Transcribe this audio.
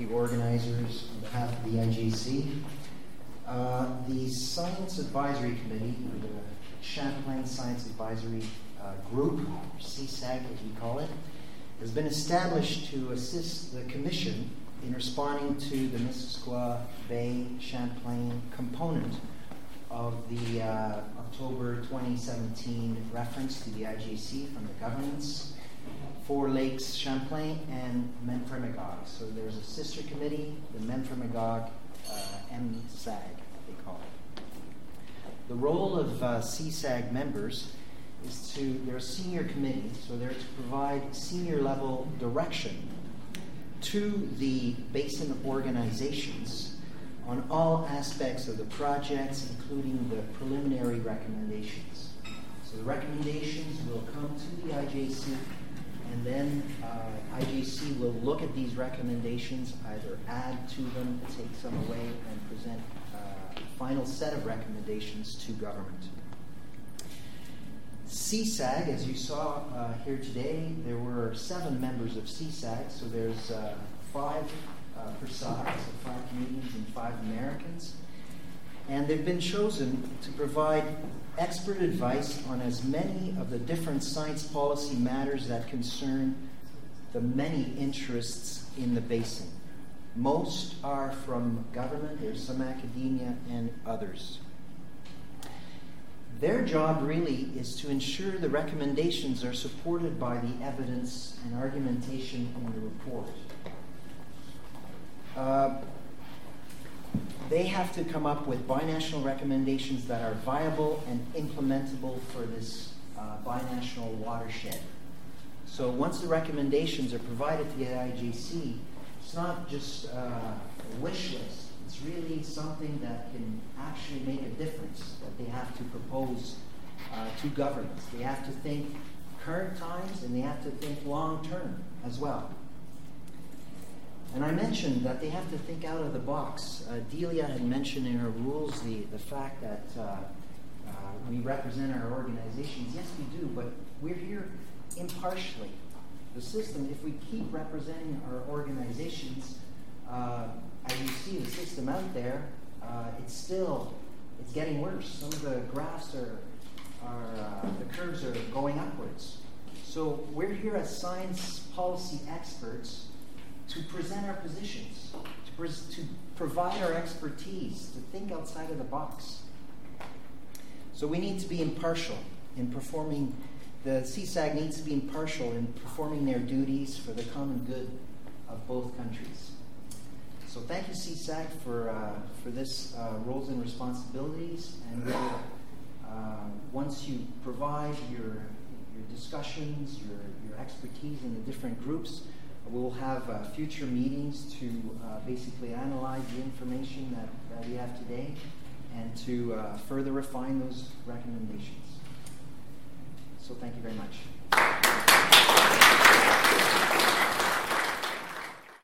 the organizers, on behalf of the NGC. The Science Advisory Committee, the Champlain Science Advisory Group, or CSAG as we call it, has been established to assist the Commission in responding to the Missisquoi Bay Champlain component of the October 2017 reference to the IGC from the governments for Lakes Champlain and Memphremagog. So there's a sister committee, the Memphremagog MSAG, they call it. The role of CSAG members is they're a senior committee, so they're to provide senior level direction to the basin organizations on all aspects of the projects, including the preliminary recommendations. So the recommendations will come to the IJC, and then IJC will look at these recommendations, either add to them, take some away, and present a final set of recommendations to government. CSAG, as you saw here today, there were 7 members of CSAG, so there's 5 per side, so 5 Canadians and 5 Americans. And they've been chosen to provide expert advice on as many of the different science policy matters that concern the many interests in the basin. Most are from government, there's some academia, and others. Their job really is to ensure the recommendations are supported by the evidence and argumentation in the report. They have to come up with binational recommendations that are viable and implementable for this binational watershed. So once the recommendations are provided to the IJC, it's not just a wish list. It's really something that can actually make a difference that they have to propose to governments. They have to think current times, and they have to think long term as well. And I mentioned that they have to think out of the box. Delia had mentioned in her rules the fact that we represent our organizations. Yes, we do, but we're here impartially. The system, if we keep representing our organizations, as you see the system out there, it's getting worse. Some of the graphs the curves are going upwards. So we're here as science policy experts to present our positions, to provide our expertise, to think outside of the box. So we need to be impartial in performing, the CSAG needs to be impartial in performing their duties for the common good of both countries. So thank you, CSAG, for this roles and responsibilities. And once you provide your discussions, your expertise in the different groups, we'll have future meetings to basically analyze the information that we have today and to further refine those recommendations. So thank you very much.